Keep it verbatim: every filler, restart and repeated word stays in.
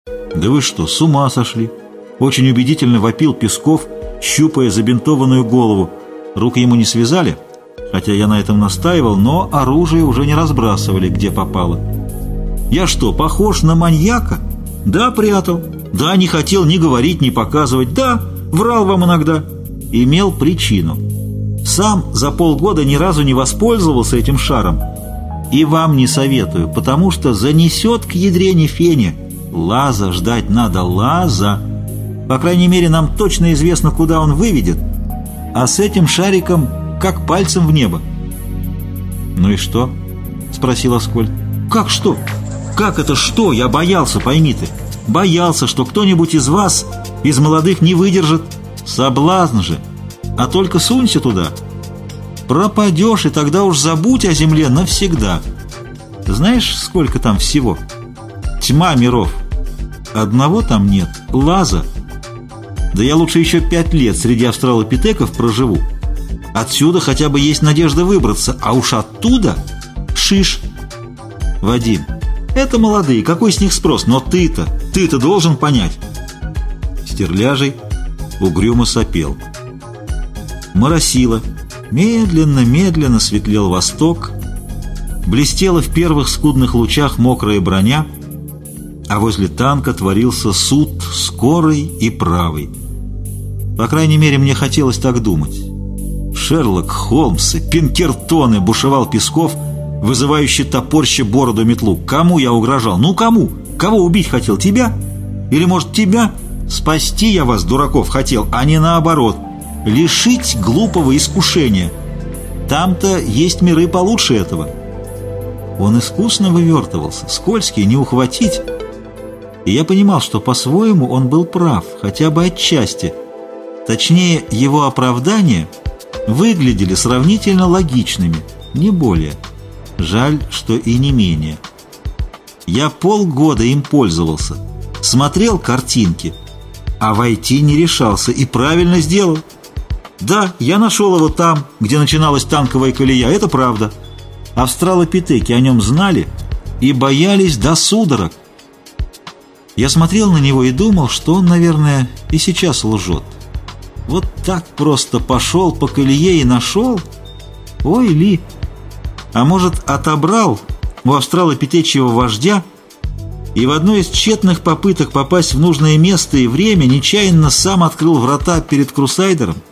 Да вы что, с ума сошли? Очень убедительно вопил Песков, щупая забинтованную голову. Руки ему не связали, хотя я на этом настаивал, но оружие уже не разбрасывали, где попало. Я что, похож на маньяка? Да, прятал. Да, не хотел ни говорить, ни показывать. Да, врал вам иногда. Имел причину. Сам за полгода ни разу не воспользовался этим шаром. И вам не советую, потому что занесет к ядрене фене. Лаза ждать надо, лаза. По крайней мере, нам точно известно, куда он выведет. А с этим шариком как пальцем в небо. «Ну и что?» — спросил Аскольд. «Как что? Как это что? Я боялся, пойми ты. Боялся, что кто-нибудь из вас, из молодых, не выдержит. Соблазн же. А только сунься туда. Пропадешь, и тогда уж забудь о земле навсегда. Знаешь, сколько там всего? Тьма миров. Одного там нет. Лаза. Да я лучше еще пять лет среди австралопитеков проживу. Отсюда хотя бы есть надежда выбраться, а уж оттуда шиш. Вадим, это молодые, какой с них спрос? Но ты-то, ты-то должен понять». Стерляжий угрюмо сопел. Моросило. Медленно-медленно светлел восток. Блестела в первых скудных лучах мокрая броня, а возле танка творился суд скорый и правый. По крайней мере, мне хотелось так думать. Шерлок Холмсы, Пинкертоны, бушевал Песков, вызывающий топорще бороду метлу. Кому я угрожал? Ну кому? Кого убить хотел? Тебя? Или, может, тебя? Спасти я вас, дураков, хотел, а не наоборот. Лишить глупого искушения. Там-то есть миры получше этого. Он искусно вывертывался, скользкий, не ухватить. И я понимал, что по-своему он был прав, хотя бы отчасти. Точнее, его оправдания выглядели сравнительно логичными, не более. Жаль, что и не менее. Я полгода им пользовался, смотрел картинки, а войти не решался, и правильно сделал. Да, я нашел его там, где начиналась танковая колея, это правда. Австралопитеки о нем знали и боялись до судорог. Я смотрел на него и думал, что он, наверное, и сейчас лжет. Вот так просто пошел по колее и нашел? Ой, Ли! А может, отобрал у австралопитечьего вождя и в одной из тщетных попыток попасть в нужное место и время нечаянно сам открыл врата перед Крусайдером?